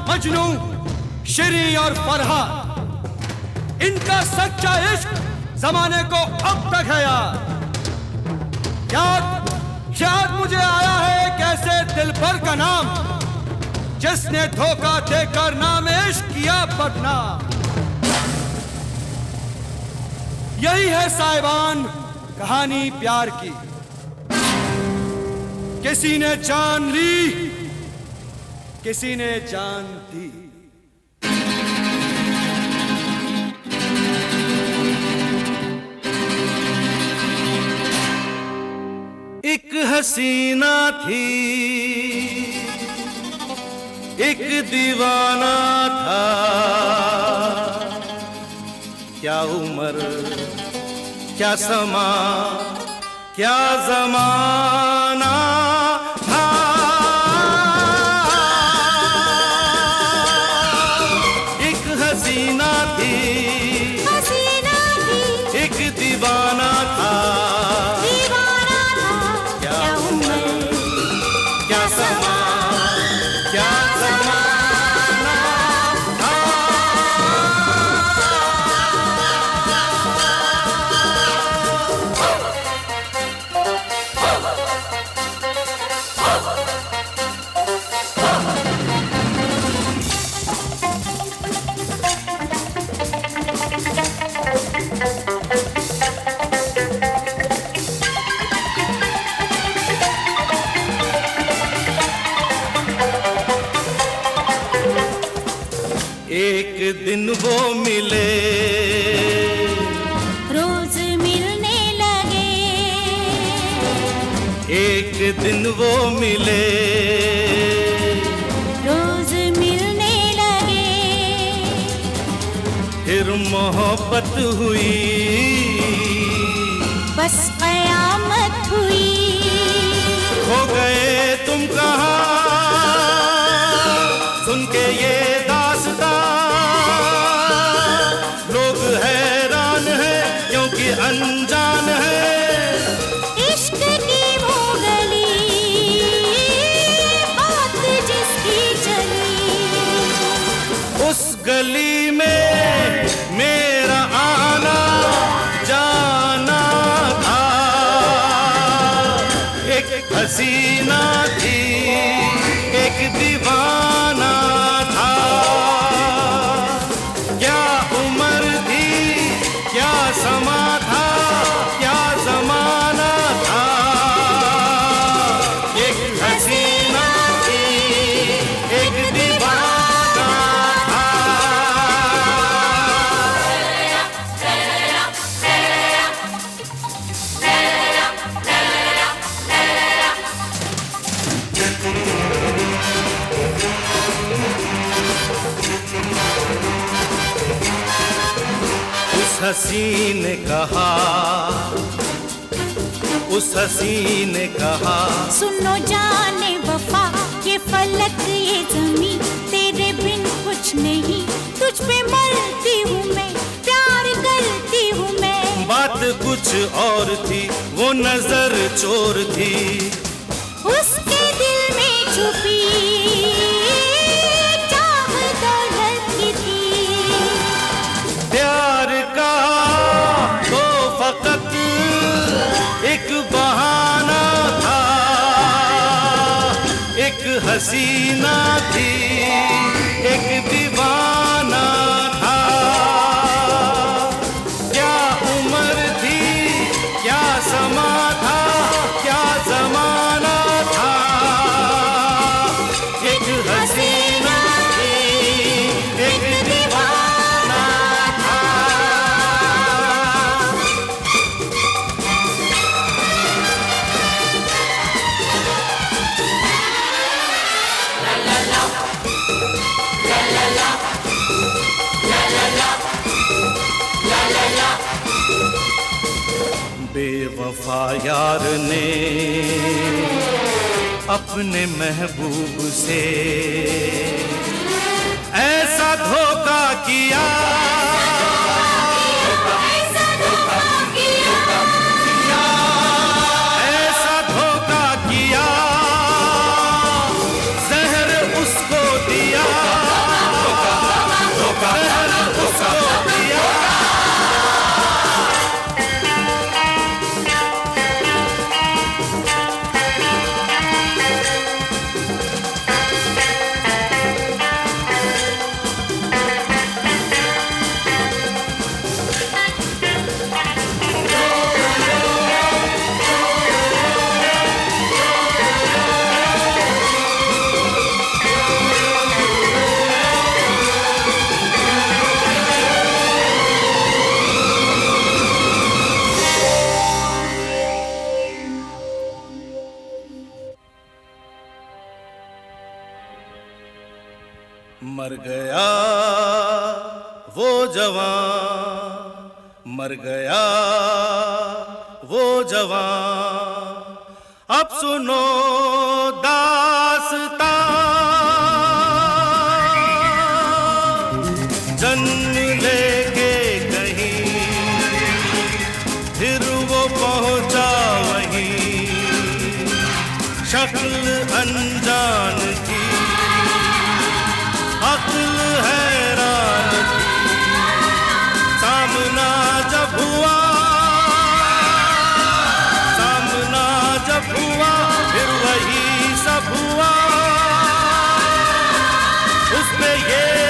मजनू, शिरी और फरहा, इनका सच्चा इश्क जमाने को अब तक है यार। याद मुझे आया है कैसे दिलबर का नाम, जिसने धोखा देकर नाम इश्क किया बदनाम। यही है साहिबान कहानी प्यार की, किसी ने जान ली, किसी ने जान दी। एक हसीना थी, एक दीवाना था, क्या उम्र क्या समा क्या जमाना था। एक हसीना थी, एक दीवाना था, क्या उम्र क्या समा क्या जमाना था। एक दिन वो मिले, रोज मिलने लगे। एक दिन वो मिले, रोज मिलने लगे। फिर मोहब्बत हुई, बस कयामत हुई। हो गए तुम कहाँ सुन के ये दास्तां, लोग हैरान हैं क्योंकि अनजान है। इश्क की वो गली, बात जिसकी चली, उस गली में मेरा आना जाना था। एक हसीना थी, एक दीवाना था, क्या उम्र थी क्या समा था, क्या जमाना था। एक हसीना थी, एक दीवाना था। उस हसीन ने कहा, उस हसीन ने कहा, सुनो जाने वफा, ये फलक ये जमी, तेरे बिन कुछ नहीं, तुझ पे मरती हूँ मैं, प्यार करती हूँ मैं। बात कुछ और थी, वो नजर चोर थी, उसके दिल में छुपी चाह दौलत की थी। प्यार का तो फकत एक बहाना था। एक हसीना थी, एक दीवाना था, क्या उम्र थी क्या समा था, क्या जमाना था। एक हसीना थी, एक दीवाना था। बेवफा यार ने अपने महबूब से ऐसा धोखा किया, ऐसा धोखा किया, जहर उसको दिया। मर गया वो जवान, मर गया वो जवान, अब सुनो दास्तां। जन्म लेके कहीं फिर वो पहुंचा वहीं, शक्ल अनजान की, अक्ल हैरान थी। सामना जब हुआ, सामना जब हुआ, फिर वही सब हुआ। उसमें ये